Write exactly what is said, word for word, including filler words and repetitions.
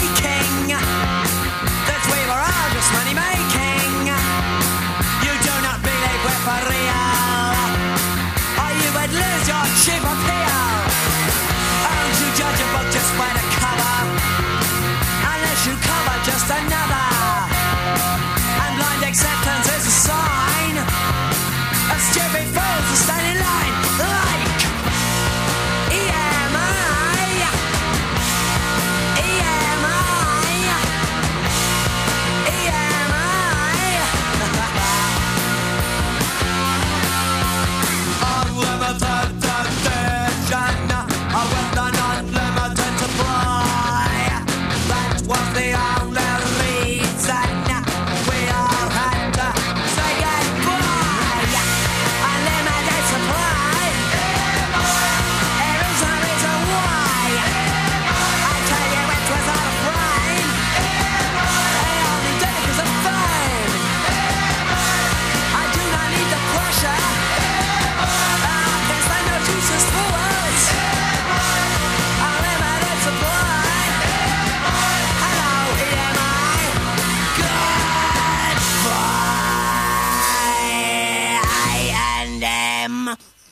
aching that we were all just money making. You do not believe we're for real, or you would lose your cheap appeal. Aren't you judge a book just by the cover, unless you cover just another? And blind acceptance is a sign of stupid fools who stand in line like E M I, E M I, E M I. Unlimited division with an unlimited supply. That was the only reason we all had to say goodbye. Unlimited supply. There is no reason why. I tell you it was all a frame. They only did it 'cause of fame. I do not need the pressure. Ah, there's no Jesus for us. Unlimited supply. Hello, E M I. Goodbye. I and M.